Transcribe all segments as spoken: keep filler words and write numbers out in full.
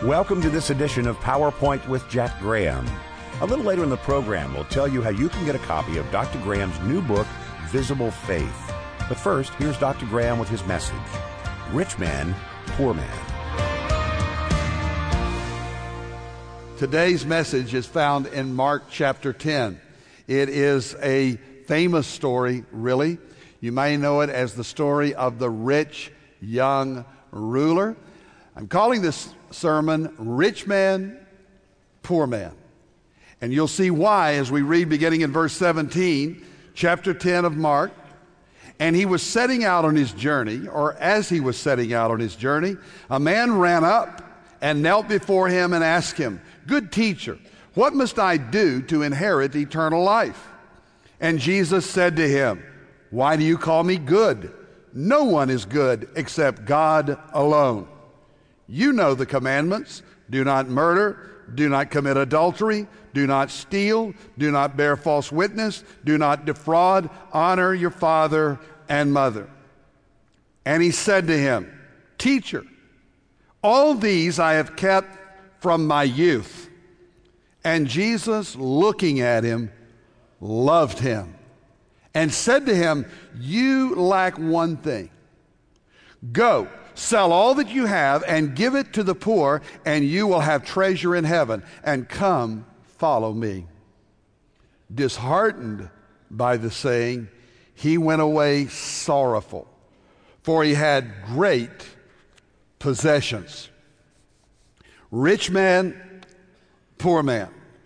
Welcome to this edition of PowerPoint with Jack Graham. A little later in the program, we'll tell you how you can get a copy of Doctor Graham's new book, Visible Faith. But first, here's Doctor Graham with his message, Rich Man, Poor Man. Today's message is found in Mark chapter ten. It is a famous story, really. You may know it as the story of the rich young ruler. I'm calling this sermon, Rich Man, Poor Man. And you'll see why as we read beginning in verse seventeen, chapter ten of Mark. And he was setting out on his journey, or as he was setting out on his journey, a man ran up and knelt before him and asked him, "Good teacher, what must I do to inherit eternal life?" And Jesus said to him, "Why do you call me good? No one is good except God alone. You know the commandments. Do not murder, do not commit adultery, do not steal, do not bear false witness, do not defraud, honor your father and mother." And he said to him, "Teacher, all these I have kept from my youth." And Jesus, looking at him, loved him and said to him, "You lack one thing. Go, sell all that you have and give it to the poor, and you will have treasure in heaven. And come, follow me." Disheartened by the saying, he went away sorrowful, for he had great possessions. Rich man, poor man.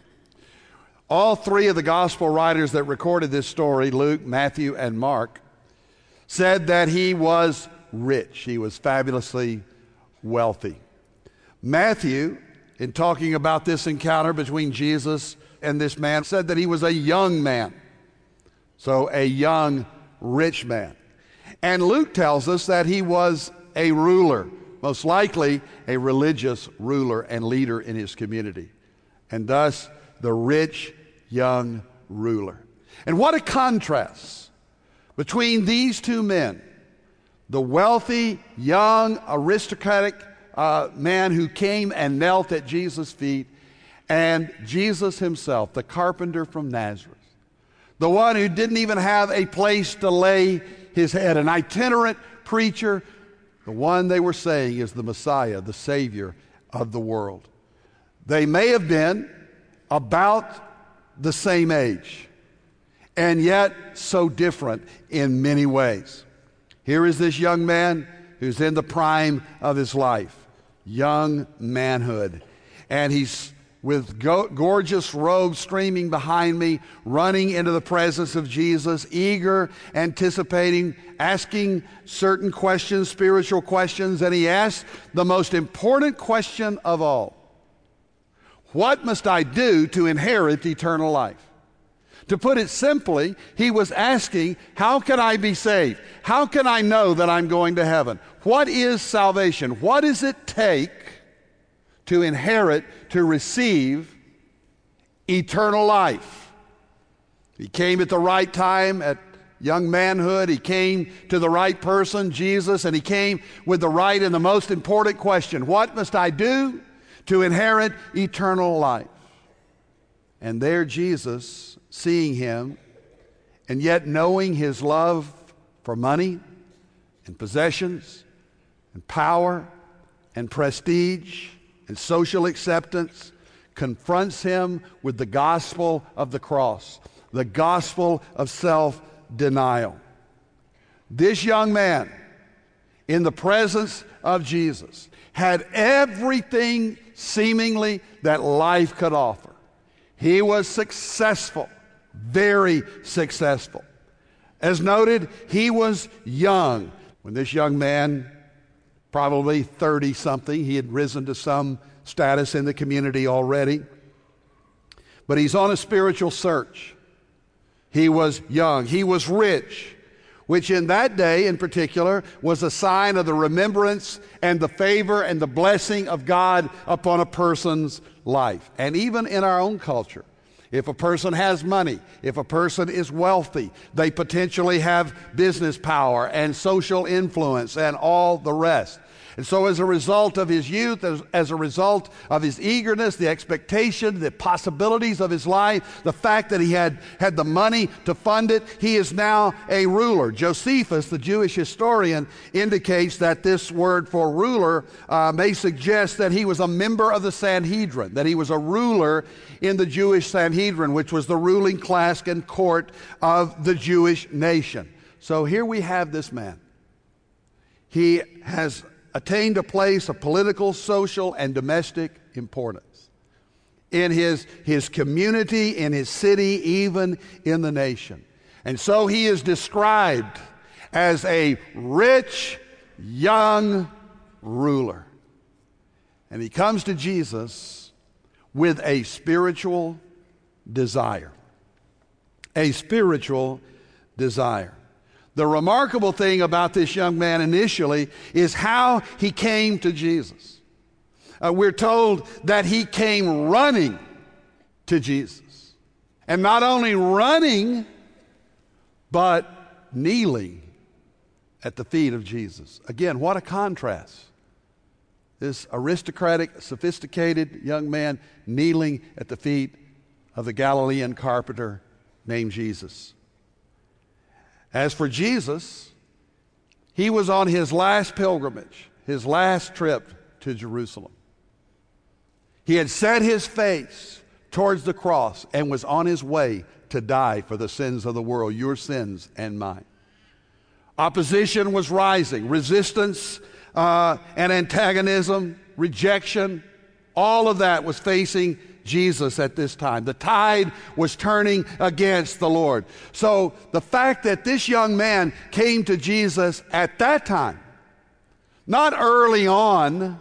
All three of the gospel writers that recorded this story, Luke, Matthew, and Mark, said that he was rich. He was fabulously wealthy. Matthew, in talking about this encounter between Jesus and this man, said that he was a young man. So a young, rich man. And Luke tells us that he was a ruler, most likely a religious ruler and leader in his community. And thus, the rich, young ruler. And what a contrast between these two men. The wealthy, young, aristocratic uh, man who came and knelt at Jesus' feet, and Jesus himself, the carpenter from Nazareth, the one who didn't even have a place to lay his head, an itinerant preacher, the one they were saying is the Messiah, the Savior of the world. They may have been about the same age, and yet so different in many ways. Here is this young man who's in the prime of his life, young manhood, and he's with go- gorgeous robes streaming behind me, running into the presence of Jesus, eager, anticipating, asking certain questions, spiritual questions, and he asked the most important question of all: what must I do to inherit eternal life? To put it simply, he was asking, how can I be saved? How can I know that I'm going to heaven? What is salvation? What does it take to inherit, to receive eternal life? He came at the right time, at young manhood. He came to the right person, Jesus, and he came with the right and the most important question: what must I do to inherit eternal life? And there Jesus, seeing him, and yet knowing his love for money and possessions and power and prestige and social acceptance, confronts him with the gospel of the cross, the gospel of self-denial. This young man, in the presence of Jesus, had everything seemingly that life could offer. He was successful, very successful. As noted, he was young. When this young man, probably thirty-something, he had risen to some status in the community already, but he's on a spiritual search. He was young. He was rich, which in that day in particular was a sign of the remembrance and the favor and the blessing of God upon a person's life. And even in our own culture, if a person has money, if a person is wealthy, they potentially have business power and social influence and all the rest. And so as a result of his youth, as, as a result of his eagerness, the expectation, the possibilities of his life, the fact that he had, had the money to fund it, he is now a ruler. Josephus, the Jewish historian, indicates that this word for ruler uh, may suggest that he was a member of the Sanhedrin, that he was a ruler in the Jewish Sanhedrin, which was the ruling class and court of the Jewish nation. So here we have this man. He has attained a place of political, social, and domestic importance in his, his community, in his city, even in the nation. And so he is described as a rich, young ruler. And he comes to Jesus with a spiritual desire. A spiritual desire. The remarkable thing about this young man initially is how he came to Jesus. Uh, we're told that he came running to Jesus. And not only running, but kneeling at the feet of Jesus. Again, what a contrast. This aristocratic, sophisticated young man kneeling at the feet of the Galilean carpenter named Jesus. As for Jesus, he was on his last pilgrimage, his last trip to Jerusalem. He had set his face towards the cross and was on his way to die for the sins of the world, your sins and mine. Opposition was rising, resistance uh, and antagonism, rejection, all of that was facing Jesus at this time. The tide was turning against the Lord. So the fact that this young man came to Jesus at that time, not early on,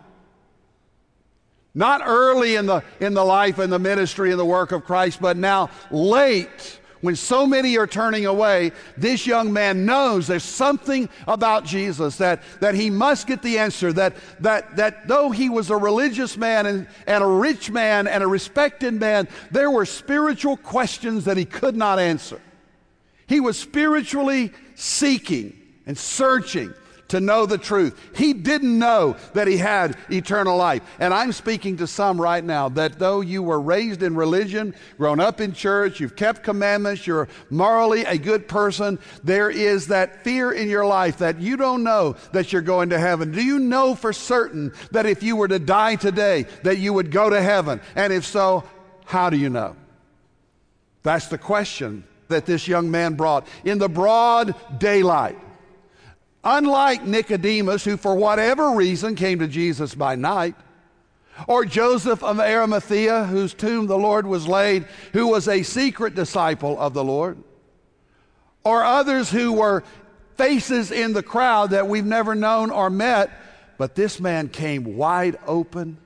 not early in the, in the life and the ministry and the work of Christ, but now late, when so many are turning away, this young man knows there's something about Jesus that, that he must get the answer, that, that, that though he was a religious man and, and a rich man and a respected man, there were spiritual questions that he could not answer. He was spiritually seeking and searching to know the truth. He didn't know that he had eternal life. And I'm speaking to some right now that though you were raised in religion, grown up in church, you've kept commandments, you're morally a good person, there is that fear in your life that you don't know that you're going to heaven. Do you know for certain that if you were to die today that you would go to heaven? And if so, how do you know? That's the question that this young man brought in the broad daylight. Unlike Nicodemus, who for whatever reason came to Jesus by night, or Joseph of Arimathea, whose tomb the Lord was laid, who was a secret disciple of the Lord, or others who were faces in the crowd that we've never known or met, but this man came wide open,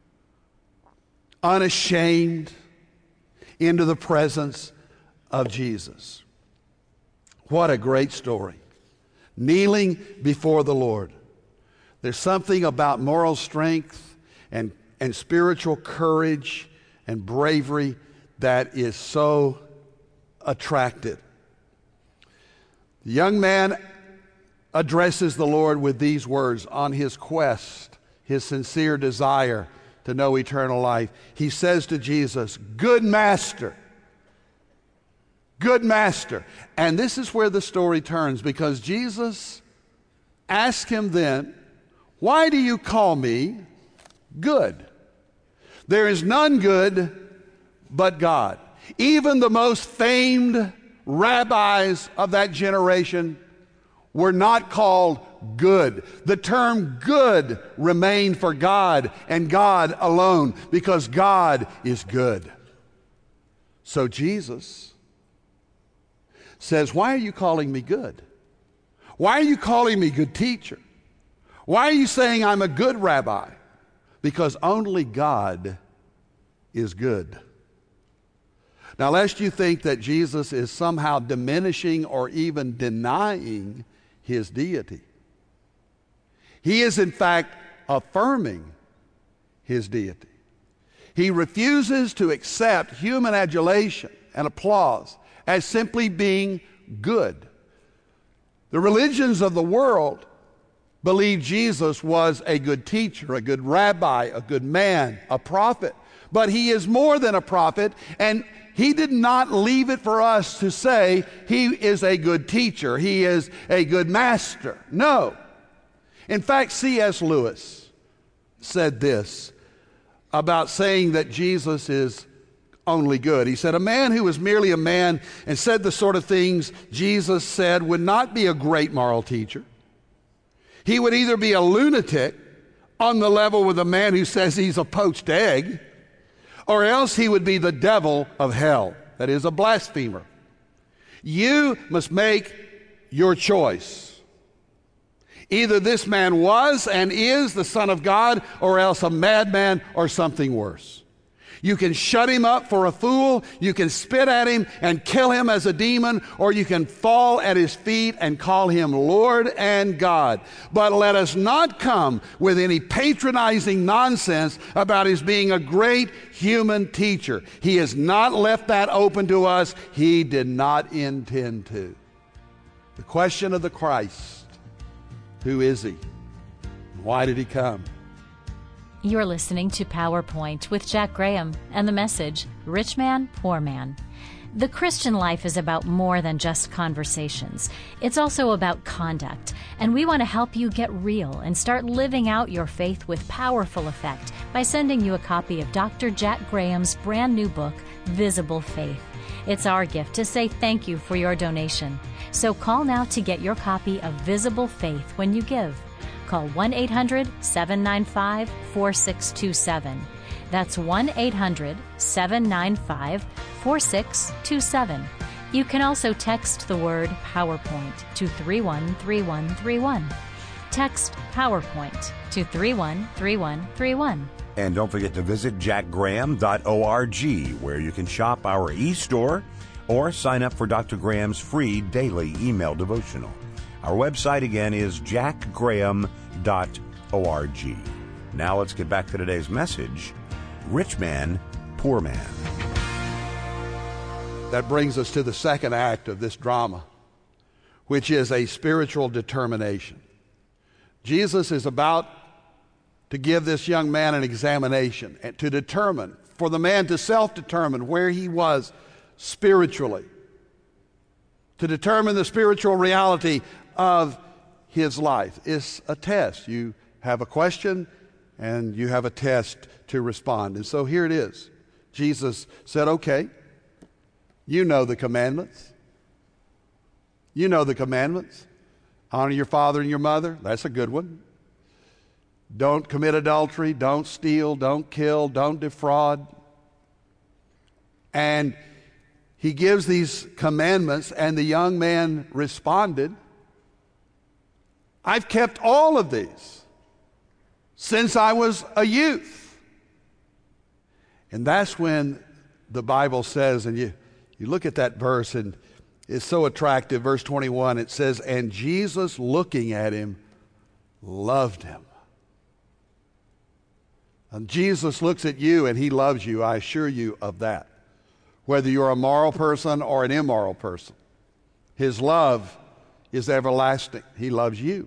unashamed, into the presence of Jesus. What a great story. Kneeling before the Lord. There's something about moral strength and, and spiritual courage and bravery that is so attractive. The young man addresses the Lord with these words on his quest, his sincere desire to know eternal life. He says to Jesus, "Good master." Good master. And this is where the story turns, because Jesus asked him then, "Why do you call me good? There is none good but God." Even the most famed rabbis of that generation were not called good. The term good remained for God and God alone, because God is good. So Jesus says, "Why are you calling me good? Why are you calling me good teacher? Why are you saying I'm a good rabbi?" Because only God is good. Now, lest you think that Jesus is somehow diminishing or even denying his deity, he is in fact affirming his deity. He refuses to accept human adulation and applause as simply being good. The religions of the world believed Jesus was a good teacher, a good rabbi, a good man, a prophet. But he is more than a prophet, and he did not leave it for us to say he is a good teacher, he is a good master. No. In fact, C S Lewis said this about saying that Jesus is only good. He said, a man who was merely a man and said the sort of things Jesus said would not be a great moral teacher. He would either be a lunatic on the level with a man who says he's a poached egg, or else he would be the devil of hell, that is, a blasphemer. You must make your choice. Either this man was and is the Son of God, or else a madman or something worse. You can shut him up for a fool, you can spit at him and kill him as a demon, or you can fall at his feet and call him Lord and God. But let us not come with any patronizing nonsense about his being a great human teacher. He has not left that open to us. He did not intend to. The question of the Christ, who is he? Why did he come? You're listening to PowerPoint with Jack Graham and the message, Rich Man, Poor Man. The Christian life is about more than just conversations. It's also about conduct, and we want to help you get real and start living out your faith with powerful effect by sending you a copy of Doctor Jack Graham's brand new book, Visible Faith. It's our gift to say thank you for your donation. So call now to get your copy of Visible Faith when you give. Call one eight hundred, seven nine five, four six two seven. That's one eight hundred, seven nine five, four six two seven. You can also text the word PowerPoint to three one three one three one. Text PowerPoint to three one three one three one. And don't forget to visit jack graham dot org, where you can shop our e-store or sign up for Doctor Graham's free daily email devotional. Our website again is jack graham dot org. Now let's get back to today's message, Rich Man, Poor Man. That brings us to the second act of this drama, which is a spiritual determination. Jesus is about to give this young man an examination and to determine, for the man to self-determine where he was spiritually, to determine the spiritual reality of his life. It's a test. You have a question and you have a test to respond. And so here it is. Jesus said, okay, you know the commandments. You know the commandments. Honor your father and your mother. That's a good one. Don't commit adultery. Don't steal. Don't kill. Don't defraud. And he gives these commandments, and the young man responded, I've kept all of these since I was a youth. And that's when the Bible says, and you, you look at that verse, and it's so attractive. Verse twenty-one, it says, and Jesus, looking at him, loved him. And Jesus looks at you, and he loves you. I assure you of that. Whether you're a moral person or an immoral person, his love is everlasting. He loves you.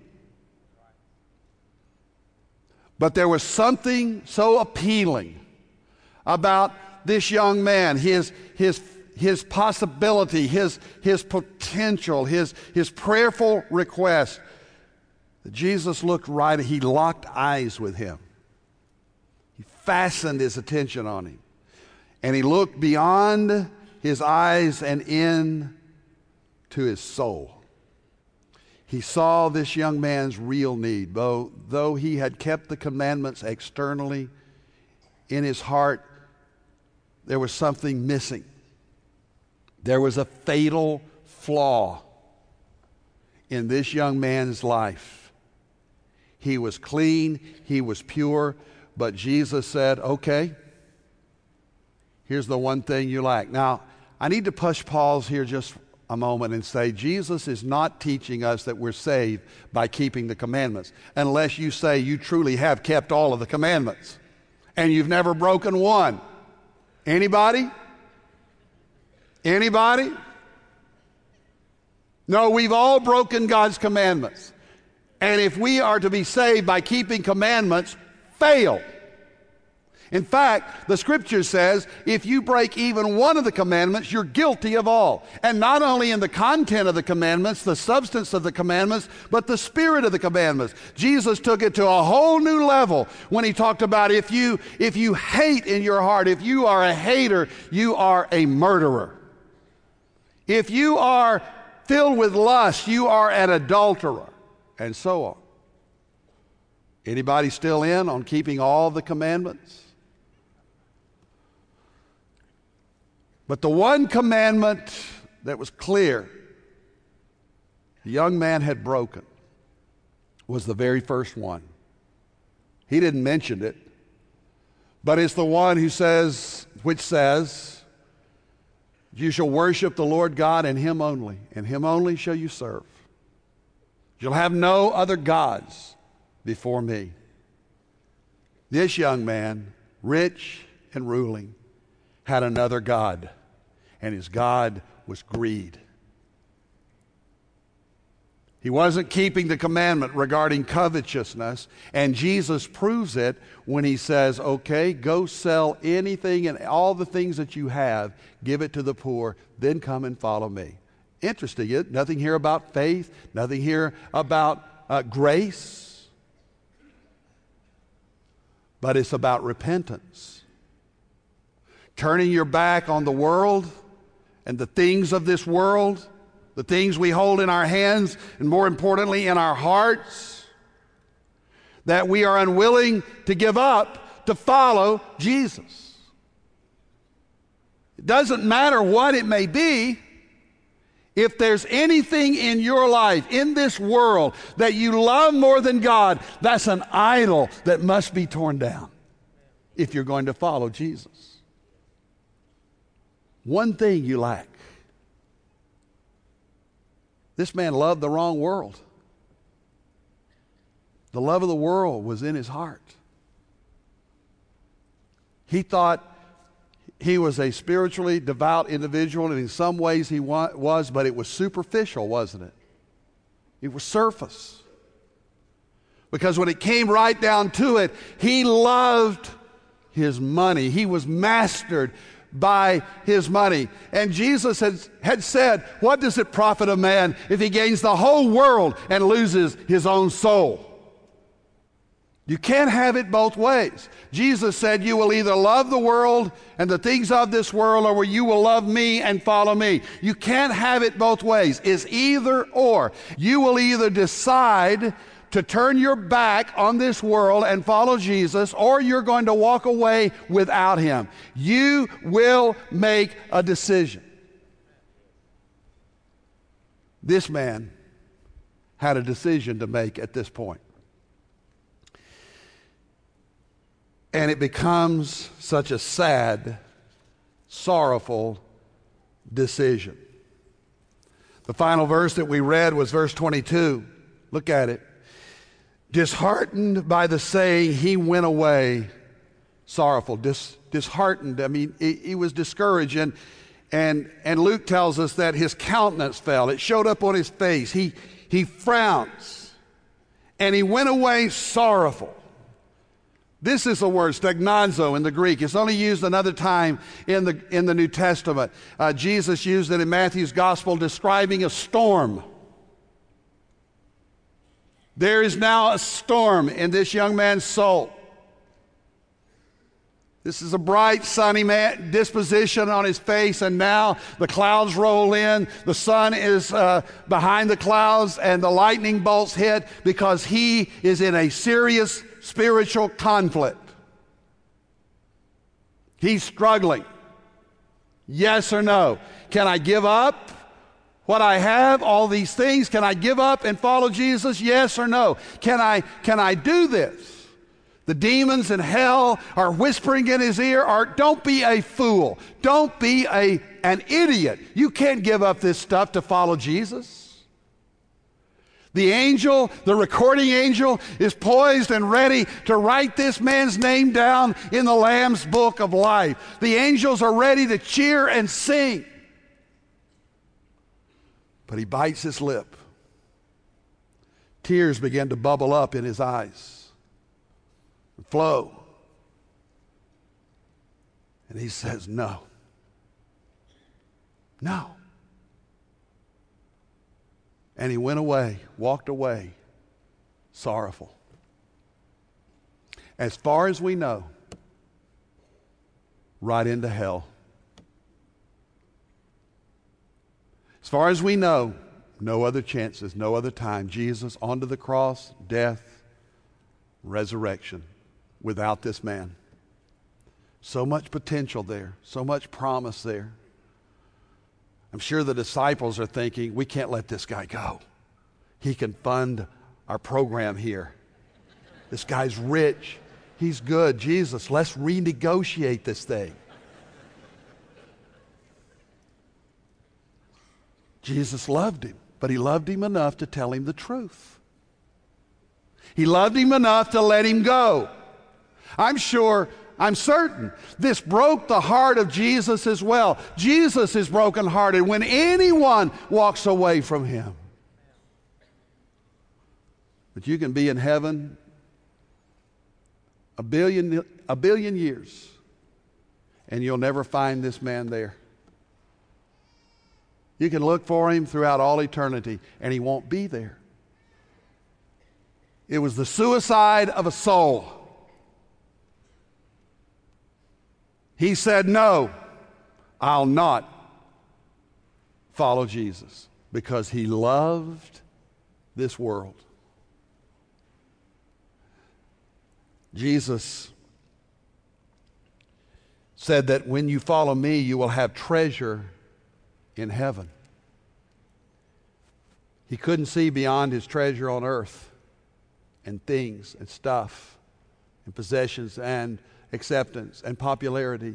But there was something so appealing about this young man, his, his, his possibility, his, his potential, his, his prayerful request, that Jesus looked right, he locked eyes with him. He fastened his attention on him. And he looked beyond his eyes and in to his soul. He saw this young man's real need. Though, though he had kept the commandments externally, in his heart, there was something missing. There was a fatal flaw in this young man's life. He was clean, he was pure, but Jesus said, okay, here's the one thing you lack. Now, I need to push pause here just a moment and say Jesus is not teaching us that we're saved by keeping the commandments, unless you say you truly have kept all of the commandments and you've never broken one. Anybody? Anybody? No, we've all broken God's commandments. and if we are to be saved by keeping commandments, fail. In fact, the Scripture says if you break even one of the commandments, you're guilty of all. And not only in the content of the commandments, the substance of the commandments, but the spirit of the commandments. Jesus took it to a whole new level when he talked about if you, if you hate in your heart, if you are a hater, you are a murderer. If you are filled with lust, you are an adulterer, and so on. Anybody still in on keeping all the commandments? But the one commandment that was clear the young man had broken was the very first one. He didn't mention it, but it's the one who says, which says, you shall worship the Lord God and him only, and him only shall you serve. You'll have no other gods before me. This young man, rich and ruling, had another god, and his god was greed. He wasn't keeping the commandment regarding covetousness, and Jesus proves it when he says, okay, go sell anything and all the things that you have, give it to the poor, then come and follow me. Interesting, it? Nothing here about faith, nothing here about uh, grace, but it's about repentance. Turning your back on the world and the things of this world, the things we hold in our hands, and more importantly in our hearts, that we are unwilling to give up to follow Jesus. It doesn't matter what it may be. If there's anything in your life, in this world, that you love more than God, that's an idol that must be torn down if you're going to follow Jesus. One thing you lack. This man loved the wrong world. The love of the world was in his heart. He thought he was a spiritually devout individual, and in some ways he wa- was, but it was superficial, wasn't it? It was surface. Because when it came right down to it, he loved his money. He was mastered by his money. And Jesus had, had said, what does it profit a man if he gains the whole world and loses his own soul? You can't have it both ways. Jesus said you will either love the world and the things of this world, or you will love me and follow me. You can't have it both ways. It's either or. You will either decide to turn your back on this world and follow Jesus, or you're going to walk away without him. You will make a decision. This man had a decision to make at this point. And it becomes such a sad, sorrowful decision. The final verse that we read was verse twenty-two. Look at it. Disheartened by the saying, he went away sorrowful. Dis, disheartened, I mean, he, he was discouraged. And, and, and Luke tells us that his countenance fell. It showed up on his face. He, he frowns. And he went away sorrowful. This is the word stagnazo in the Greek. It's only used another time in the, in the New Testament. Uh, Jesus used it in Matthew's gospel describing a storm. There is now a storm in this young man's soul. This is a bright, sunny man, disposition on his face, and now the clouds roll in. The sun is uh, behind the clouds, and the lightning bolts hit because he is in a serious spiritual conflict. He's struggling. Yes or no? Can I give up what I have, all these things? Can I give up and follow Jesus? Yes or no? Can I, can I do this? The demons in hell are whispering in his ear, or don't be a fool. Don't be a, an idiot. You can't give up this stuff to follow Jesus. The angel, the recording angel, is poised and ready to write this man's name down in the Lamb's book of life. The angels are ready to cheer and sing. But he bites his lip, Tears began to bubble up in his eyes, flow. And he says, no. No. And he went away, walked away, sorrowful. As far as we know, right into hell. As far as we know, no other chances, no other time. Jesus onto the cross, death, resurrection without this man. So much potential there, so much promise there. I'm sure the disciples are thinking, we can't let this guy go. He can fund our program here. This guy's rich. He's good. Jesus, let's renegotiate this thing. Jesus loved him, but he loved him enough to tell him the truth. He loved him enough to let him go. I'm sure, I'm certain, this broke the heart of Jesus as well. Jesus is brokenhearted when anyone walks away from him. But you can be in heaven a billion, a billion years, and you'll never find this man there. You can look for him throughout all eternity, and he won't be there. It was the suicide of a soul. He said, no, I'll not follow Jesus, because he loved this world. Jesus said that when you follow me, you will have treasure in heaven. He couldn't see beyond his treasure on earth and things and stuff and possessions and acceptance and popularity.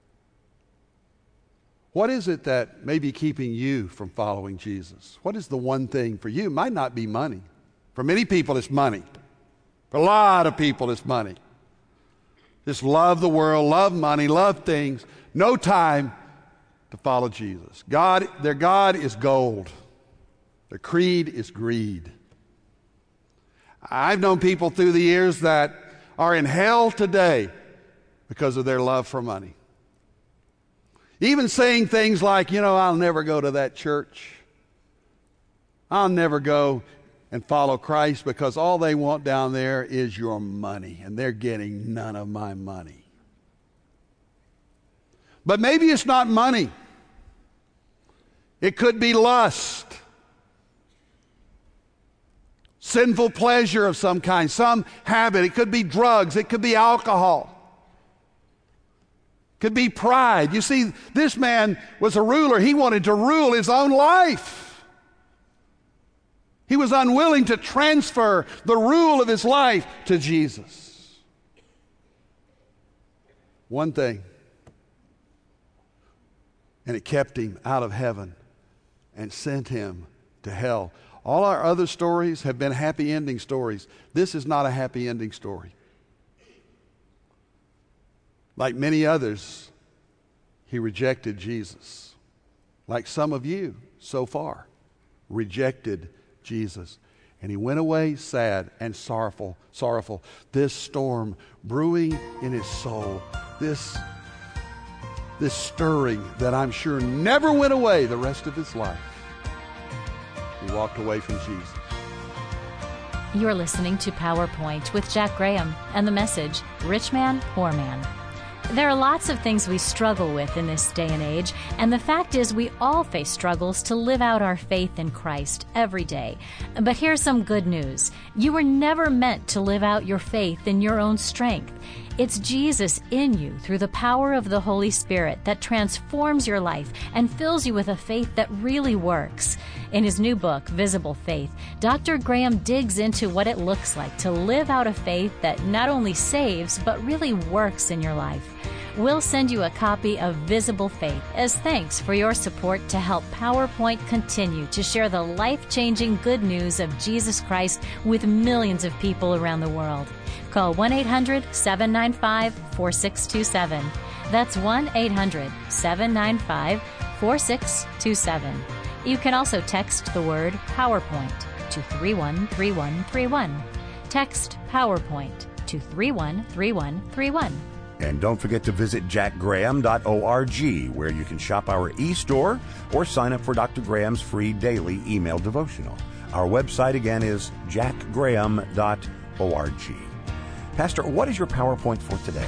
What is it that may be keeping you from following Jesus? What is the one thing for you? It might not be money. For many people, it's money. For a lot of people, it's money. Just love the world, love money, love things. No time to follow Jesus. God, their God is gold. Their creed is greed. I've known people through the years that are in hell today because of their love for money. Even saying things like, you know, I'll never go to that church. I'll never go and follow Christ because all they want down there is your money, and they're getting none of my money. But maybe it's not money. It could be lust. Sinful pleasure of some kind, some habit. It could be drugs. It could be alcohol. It could be pride. You see, this man was a ruler. He wanted to rule his own life. He was unwilling to transfer the rule of his life to Jesus. One thing. And it kept him out of heaven and sent him to hell. All our other stories have been happy ending stories. This is not a happy ending story. Like many others, he rejected Jesus. Like some of you so far rejected Jesus. And he went away sad and sorrowful, sorrowful. This storm brewing in his soul, this This stirring that I'm sure never went away the rest of his life. He walked away from Jesus. You're listening to PowerPoint with Jack Graham and the message, Rich Man, Poor Man. There are lots of things we struggle with in this day and age, and the fact is we all face struggles to live out our faith in Christ every day. But here's some good news. You were never meant to live out your faith in your own strength. It's Jesus in you through the power of the Holy Spirit that transforms your life and fills you with a faith that really works. In his new book, Visible Faith, Doctor Graham digs into what it looks like to live out a faith that not only saves, but really works in your life. We'll send you a copy of Visible Faith as thanks for your support to help PowerPoint continue to share the life-changing good news of Jesus Christ with millions of people around the world. Call one eight hundred seven nine five four six two seven. That's one eight hundred seven nine five four six two seven. You can also text the word PowerPoint to three one three one three one. Text PowerPoint to three one three one three one. And don't forget to visit jack graham dot org, where you can shop our e-store or sign up for Doctor Graham's free daily email devotional. Our website again is jack graham dot org. Pastor, what is your PowerPoint for today?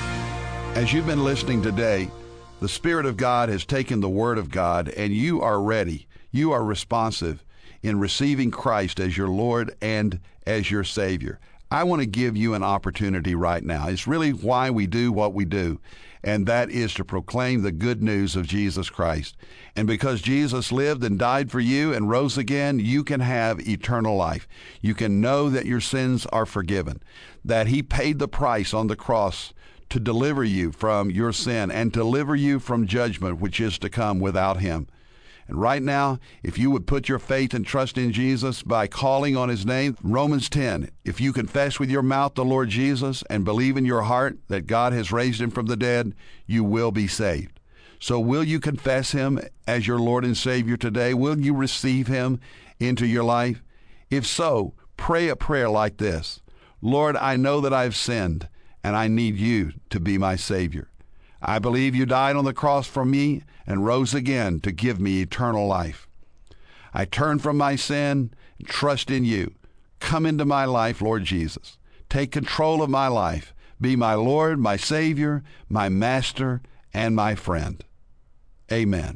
As you've been listening today, the Spirit of God has taken the Word of God, and you are ready. You are responsive in receiving Christ as your Lord and as your Savior. I want to give you an opportunity right now. It's really why we do what we do, and that is to proclaim the good news of Jesus Christ. And because Jesus lived and died for you and rose again, you can have eternal life. You can know that your sins are forgiven, that He paid the price on the cross to deliver you from your sin and deliver you from judgment, which is to come without Him. And right now, if you would put your faith and trust in Jesus by calling on His name, Romans ten, if you confess with your mouth the Lord Jesus and believe in your heart that God has raised Him from the dead, you will be saved. So will you confess Him as your Lord and Savior today? Will you receive Him into your life? If so, pray a prayer like this: Lord, I know that I've sinned, and I need You to be my Savior. I believe You died on the cross for me and rose again to give me eternal life. I turn from my sin and trust in You. Come into my life, Lord Jesus. Take control of my life. Be my Lord, my Savior, my Master, and my friend. Amen.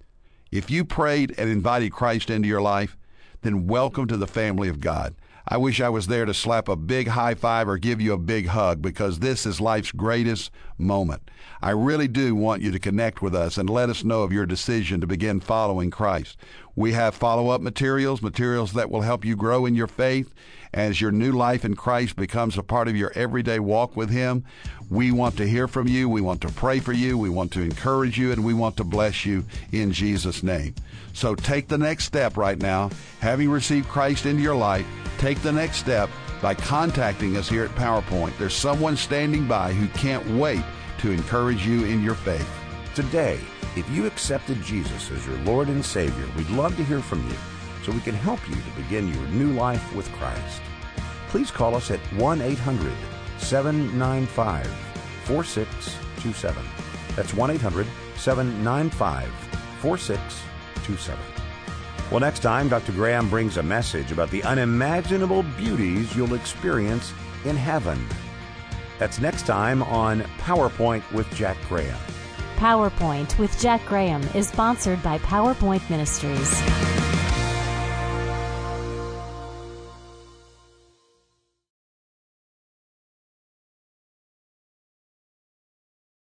If you prayed and invited Christ into your life, then welcome to the family of God. I wish I was there to slap a big high five or give you a big hug, because this is life's greatest moment. I really do want you to connect with us and let us know of your decision to begin following Christ. We have follow-up materials, materials that will help you grow in your faith as your new life in Christ becomes a part of your everyday walk with Him. We want to hear from you. We want to pray for you. We want to encourage you, and we want to bless you in Jesus' name. So take the next step right now. Having received Christ into your life, take the next step by contacting us here at PowerPoint. There's someone standing by who can't wait to encourage you in your faith. Today, if you accepted Jesus as your Lord and Savior, we'd love to hear from you so we can help you to begin your new life with Christ. Please call us at one eight hundred seven nine five four six two seven. That's one eight hundred seven nine five four six two seven. Well, next time, Doctor Graham brings a message about the unimaginable beauties you'll experience in heaven. That's next time on PowerPoint with Jack Graham. PowerPoint with Jack Graham is sponsored by PowerPoint Ministries.